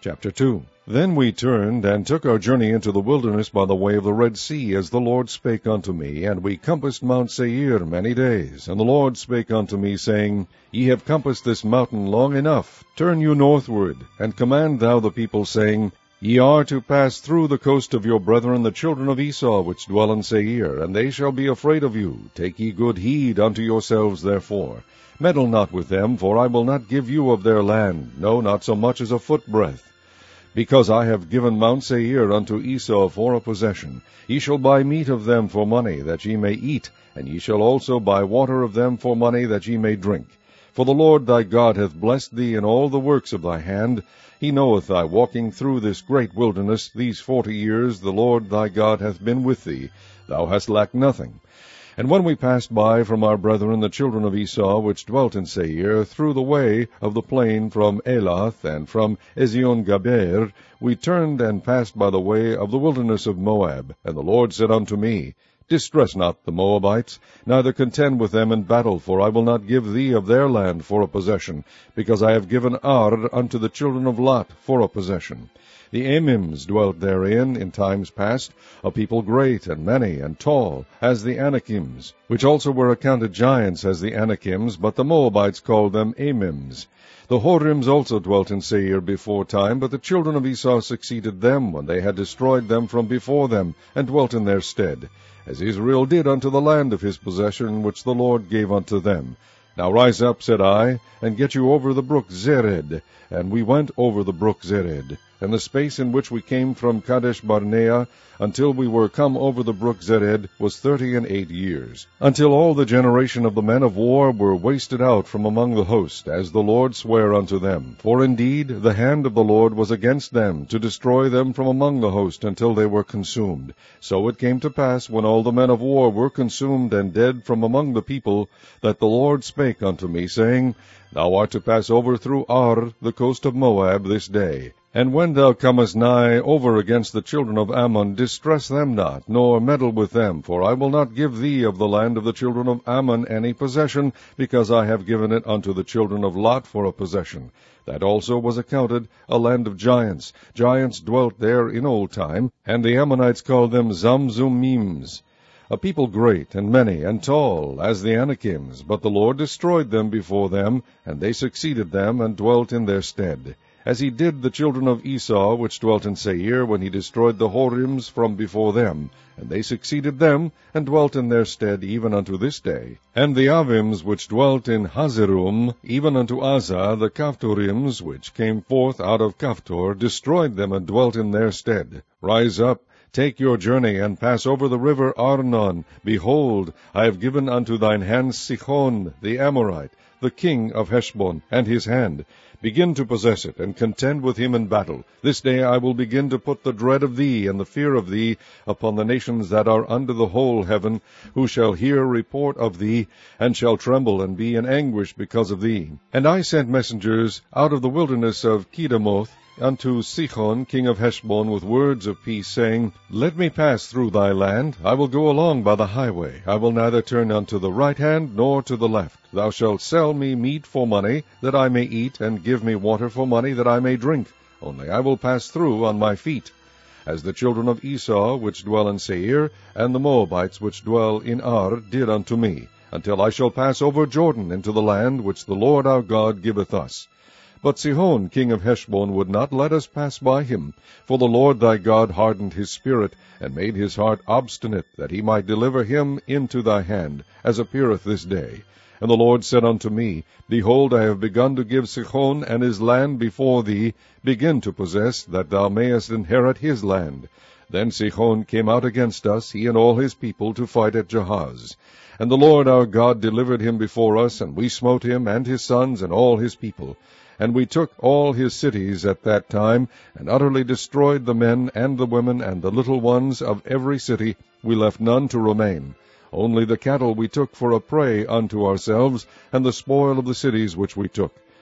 Chapter 2. Then we turned and took our journey into the wilderness by the way of the Red Sea, as the Lord spake unto me, and we compassed Mount Seir many days. And the Lord spake unto me, saying, Ye have compassed this mountain long enough. Turn you northward, and command thou the people, saying, Ye are to pass through the coast of your brethren the children of Esau, which dwell in Seir, and they shall be afraid of you. Take ye good heed unto yourselves therefore. Meddle not with them, for I will not give you of their land, no, not so much as a footbreadth. Because I have given Mount Seir unto Esau for a possession. Ye shall buy meat of them for money, that ye may eat, and ye shall also buy water of them for money, that ye may drink. For the Lord thy God hath blessed thee in all the works of thy hand. He knoweth thy walking through this great wilderness. These 40 years the Lord thy God hath been with thee. Thou hast lacked nothing. And when we passed by from our brethren the children of Esau, which dwelt in Seir, through the way of the plain from Elath and from Ezion-Gaber, we turned and passed by the way of the wilderness of Moab. And the Lord said unto me, Distress not the Moabites, neither contend with them in battle, for I will not give thee of their land for a possession, because I have given Ar unto the children of Lot for a possession. The Amims dwelt therein in times past, a people great and many and tall, as the Anakims, which also were accounted giants as the Anakims, but the Moabites called them Amims. The Horims also dwelt in Seir before time, but the children of Esau succeeded them, when they had destroyed them from before them, and dwelt in their stead, as Israel did unto the land of his possession, which the Lord gave unto them. Now rise up, said I, and get you over the brook Zered. And we went over the brook Zered. And the space in which we came from Kadesh Barnea until we were come over the brook Zered was 38 years, until all the generation of the men of war were wasted out from among the host, as the Lord sware unto them. For indeed the hand of the Lord was against them, to destroy them from among the host, until they were consumed. So it came to pass, when all the men of war were consumed and dead from among the people, that the Lord spake unto me, saying, Thou art to pass over through Ar, the coast of Moab, this day. And when thou comest nigh over against the children of Ammon, distress them not, nor meddle with them, for I will not give thee of the land of the children of Ammon any possession, because I have given it unto the children of Lot for a possession. That also was accounted a land of giants. Giants dwelt there in old time, and the Ammonites called them Zamzummims. A people great and many and tall, as the Anakims, but the Lord destroyed them before them, and they succeeded them, and dwelt in their stead. As he did the children of Esau, which dwelt in Seir, when he destroyed the Horims from before them, and they succeeded them, and dwelt in their stead even unto this day. And the Avims, which dwelt in Hazerum, even unto Azah, the Caphtorims, which came forth out of Caphtor, destroyed them, and dwelt in their stead. Rise up, take your journey, and pass over the river Arnon. Behold, I have given unto thine hand Sihon the Amorite, the king of Heshbon, and his hand. Begin to possess it, and contend with him in battle. This day I will begin to put the dread of thee and the fear of thee upon the nations that are under the whole heaven, who shall hear report of thee, and shall tremble and be in anguish because of thee. And I sent messengers out of the wilderness of Kedemoth unto Sihon king of Heshbon with words of peace, saying, Let me pass through thy land. I will go along by the highway. I will neither turn unto the right hand nor to the left. Thou shalt sell me meat for money, that I may eat, and give me water for money, that I may drink. Only I will pass through on my feet, as the children of Esau, which dwell in Seir, and the Moabites, which dwell in Ar, did unto me, until I shall pass over Jordan into the land which the Lord our God giveth us. But Sihon king of Heshbon would not let us pass by him, for the Lord thy God hardened his spirit, and made his heart obstinate, that he might deliver him into thy hand, as appeareth this day. And the Lord said unto me, Behold, I have begun to give Sihon and his land before thee. Begin to possess, that thou mayest inherit his land. Then Sihon came out against us, he and all his people, to fight at Jahaz. And the Lord our God delivered him before us, and we smote him, and his sons, and all his people. And we took all his cities at that time, and utterly destroyed the men, and the women, and the little ones of every city. We left none to remain. Only the cattle we took for a prey unto ourselves, and the spoil of the cities which we took.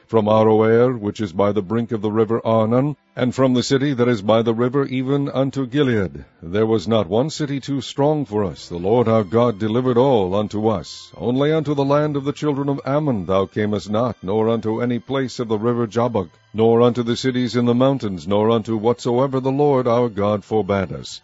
from Aroer, which is by the brink of the river Arnon, and from the city that is by the river even unto Gilead. There was not one city too strong for us. The Lord our God delivered all unto us. Only unto the land of the children of Ammon thou camest not, nor unto any place of the river Jabbok, nor unto the cities in the mountains, nor unto whatsoever the Lord our God forbade us.